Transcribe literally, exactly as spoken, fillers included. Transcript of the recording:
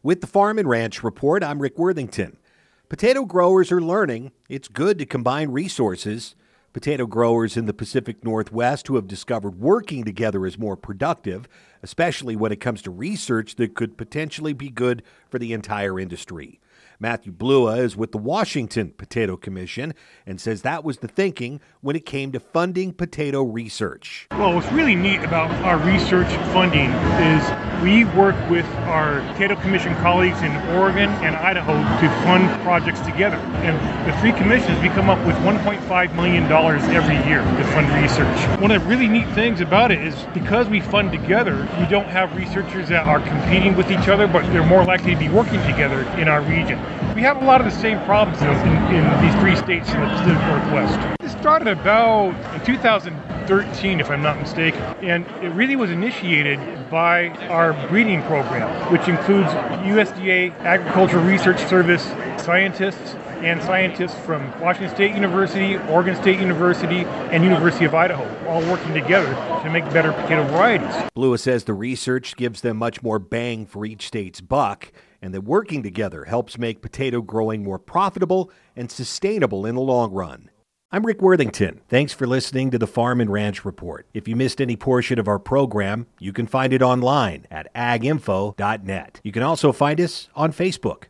With the Farm and Ranch Report, I'm Rick Worthington. Potato growers are learning it's good to combine resources. Potato growers in the Pacific Northwest who have discovered working together is more productive, especially when it comes to research that could potentially be good for the entire industry. Matthew Blua is with the Washington Potato Commission and says that was the thinking when it came to funding potato research. Well, what's really neat about our research funding is we work with our Potato Commission colleagues in Oregon and Idaho to fund projects together. And the three commissions, we come up with one point five million dollars every year to fund research. One of the really neat things about it is because we fund together, we don't have researchers that are competing with each other, but they're more likely to be working together in our region. We have a lot of the same problems in, in, in these three states in the Pacific Northwest. It started about in two thousand thirteen, if I'm not mistaken, and it really was initiated by our breeding program, which includes U S D A Agricultural Research Service scientists and scientists from Washington State University, Oregon State University, and University of Idaho, all working together to make better potato varieties. Blua says the research gives them much more bang for each state's buck, and that working together helps make potato growing more profitable and sustainable in the long run. I'm Rick Worthington. Thanks for listening to the Farm and Ranch Report. If you missed any portion of our program, you can find it online at ag info dot net. You can also find us on Facebook.